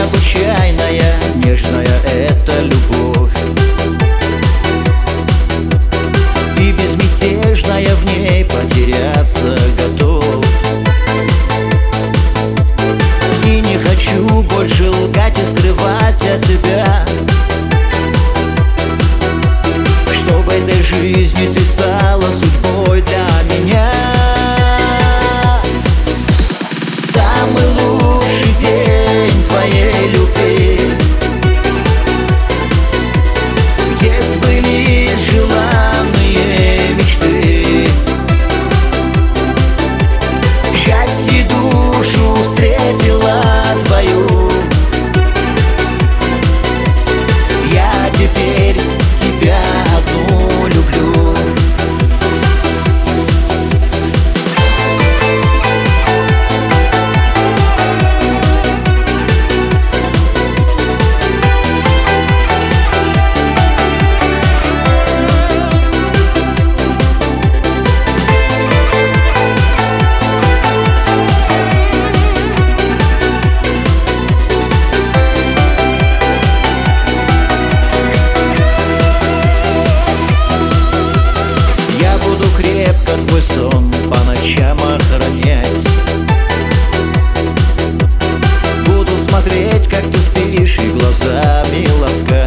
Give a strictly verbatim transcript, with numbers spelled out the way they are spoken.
необычайная, нежная эта любовь, и безмятежная, в ней потеряться готов. И не хочу больше лгать и скрывать от тебя, что в этой жизни ты стала судьбой для меня. Самый лучший день твоей любви, где сбылись желанные мечты, счастье душу встретила твою. Я теперь тебя одну люблю. Крепко твой сон по ночам охранять, буду смотреть, как ты спишь, и глазами ласкать.